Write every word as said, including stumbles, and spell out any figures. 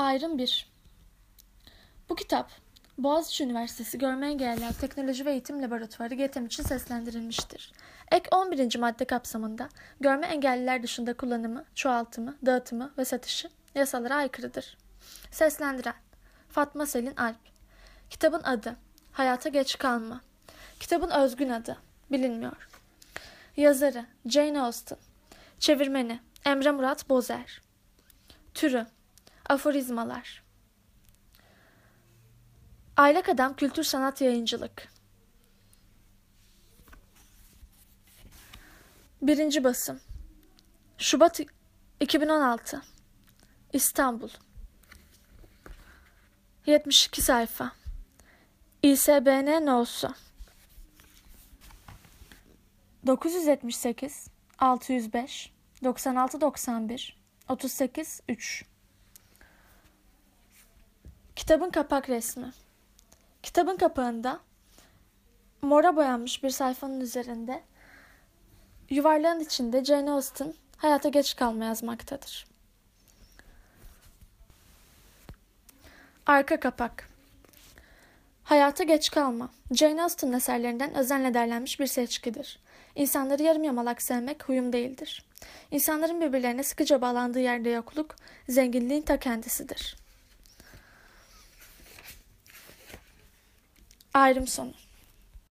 Ayrım bir. Bu kitap, Boğaziçi Üniversitesi Görme Engelliler Teknoloji ve Eğitim Laboratuvarı G E T E M için seslendirilmiştir. Ek on birinci madde kapsamında görme engelliler dışında kullanımı, çoğaltımı, dağıtımı ve satışı yasalara aykırıdır. Seslendiren Fatma Selin Alp. Kitabın adı Hayata Geç Kalma. Kitabın özgün adı bilinmiyor. Yazarı Jane Austen. Çevirmeni Emre Murat Bozer. Türü Aforizmalar. Aylak Adam Kültür Sanat Yayıncılık. Birinci basım. Şubat iki bin on altı. İstanbul. yetmiş iki sayfa. İ S B N No'su. dokuz yüz yetmiş sekiz altı yüz beş doksan altı doksan bir otuz sekiz üç. Kitabın kapak resmi. Kitabın kapağında mora boyanmış bir sayfanın üzerinde yuvarlağın içinde Jane Austen hayata geç kalma yazmaktadır. Arka kapak. Hayata geç kalma, Jane Austen eserlerinden özenle derlenmiş bir seçkidir. İnsanları yarım yamalak sevmek huyum değildir. İnsanların birbirlerine sıkıca bağlandığı yerde yokluk, zenginliğin ta kendisidir. Ayrım sonu.